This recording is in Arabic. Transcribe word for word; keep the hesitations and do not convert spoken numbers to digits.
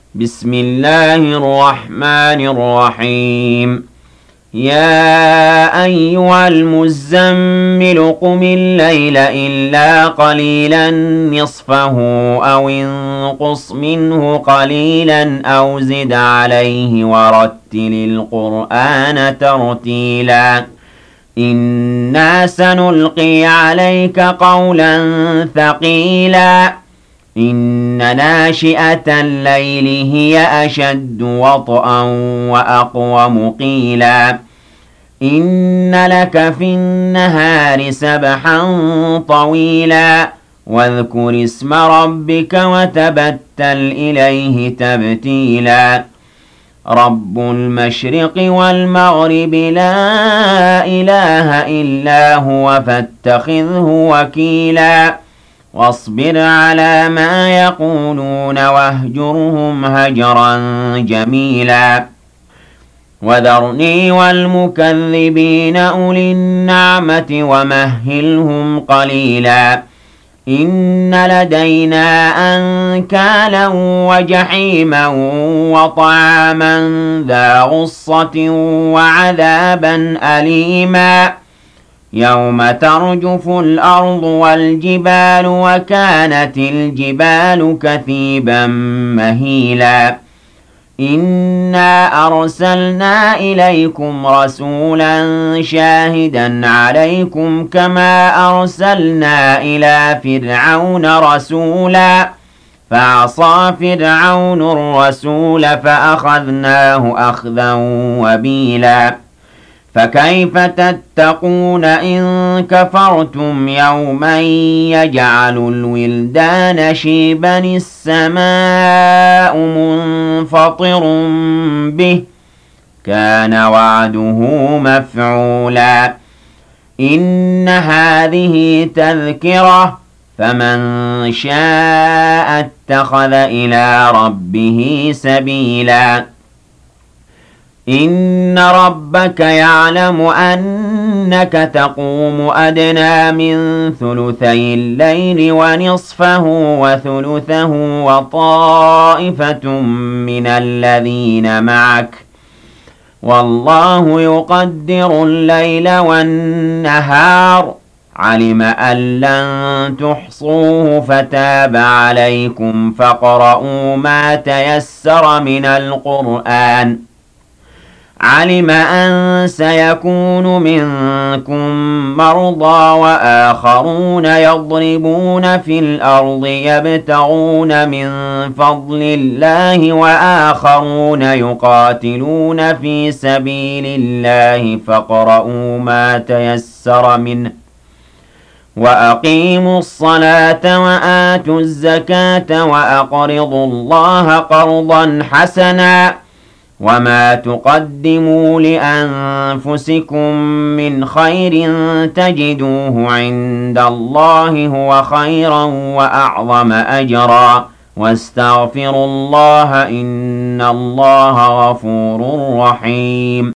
بسم الله الرحمن الرحيم يا أيها المزمل قم الليل إلا قليلا نصفه أو انقص منه قليلا أو زد عليه ورتل القرآن ترتيلا إنا سنلقي عليك قولا ثقيلا إن ناشئة الليل هي أشد وطئا وأقوم قيلا إن لك في النهار سبحا طويلا واذكر اسم ربك وتبتل إليه تبتيلا رب المشرق والمغرب لا إله إلا هو فاتخذه وكيلا واصبر على ما يقولون واهجرهم هجرا جميلا وذرني والمكذبين أولي النعمة ومهلهم قليلا إن لدينا أنكالا وجحيما وطعاما ذا غصة وعذابا أليما يوم ترجف الأرض والجبال وكانت الجبال كثيبا مهيلا إنا أرسلنا إليكم رسولا شاهدا عليكم كما أرسلنا إلى فرعون رسولا فعصى فرعون الرسول فأخذناه أخذا وبيلا فكيف تتقون إن كفرتم يوما يجعل الولدان شيبا السماء منفطر به كان وعده مفعولا إن هذه تذكرة فمن شاء اتخذ إلى ربه سبيلا إن ربك يعلم أنك تقوم أدنى من ثلثي الليل ونصفه وثلثه وطائفة من الذين معك والله يقدر الليل والنهار علم أن لن تحصوه فتاب عليكم فاقرؤوا ما تيسر من القرآن علم أن سيكون منكم مرضى وآخرون يضربون في الأرض يبتغون من فضل الله وآخرون يقاتلون في سبيل الله فاقرؤوا ما تيسر منه وأقيموا الصلاة وآتوا الزكاة وأقرضوا الله قرضا حسنا وما تقدموا لأنفسكم من خير تجدوه عند الله هو خيرا وأعظم أجرا واستغفروا الله إن الله غفور رحيم